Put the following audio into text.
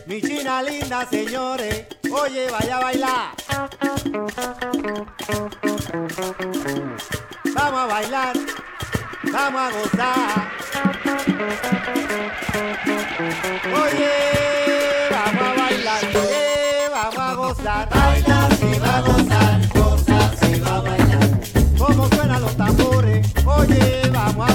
Mi china linda, señores, oye, vaya a bailar. Vamos a bailar, vamos a gozar. Oye, vamos a bailar, vamos a gozar. Baila si va a gozar, goza si va a bailar. Como suenan los tambores, oye, vamos a